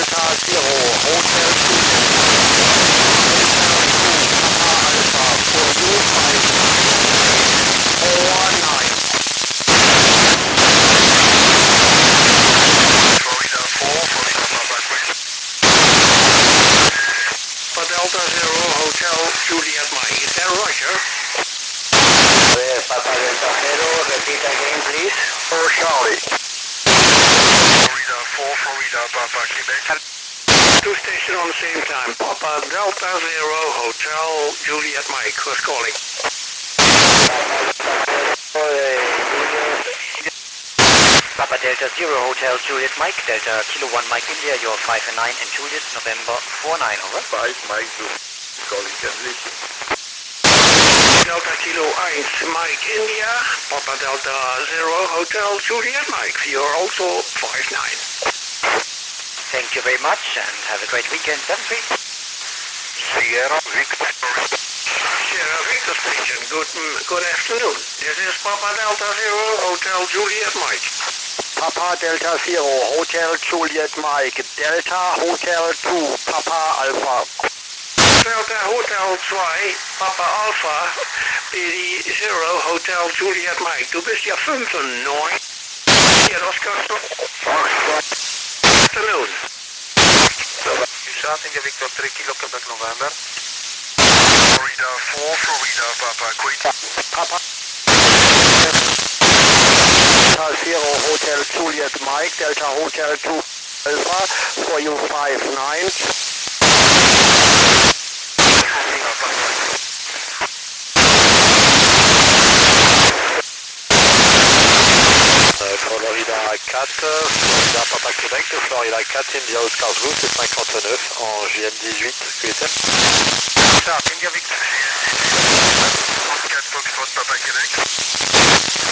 Delta Zero, Hotel Juliet, Papa Alpha, for you 5949. Florida 4, Florida Papa Queen. For Delta Zero, Hotel Juliet Mike. Is that Roger? Yes, Papa Delta Zero, repeat again please. Or Charlie? Florida 4, Florida Papa Quebec. Two stations on the same time. Papa Delta Zero, Hotel Juliet Mike. Who's calling? Papa Delta Zero Hotel Juliet Mike, Delta Kilo 1 Mike India, you're 5 and 9 and Juliet, November 49, over. 5 Mike Zoo. Calling Kenley. Delta Kilo 1 Mike India, Papa Delta Zero Hotel Juliet Mike. You're also 59. Thank you very much and have a great weekend. 7-3. Sierra Victor. Sierra Victor Station. Good afternoon. This is Papa Delta Zero Hotel Juliet Mike. Papa Delta Zero, Hotel Juliet Mike, Delta Hotel 2, Papa Alpha. Delta Hotel 2, Papa Alpha, PD 0, Hotel Juliet Mike. Du bist ja 95. Ja, das kannst du. Afternoon. Shouting Victor 3 Kilo Quebec November. Florida 4, Florida Papa Queen. Papa Delta Zero, Hotel Juliet Mike, Delta Hotel 2, Alpha, for you 59. Florida 4, Florida Papa Québec, Florida 4, India Oscar Blue, c'est 59 en JM 18, QSM. India Victor 4 Foxtrot Papa Québec.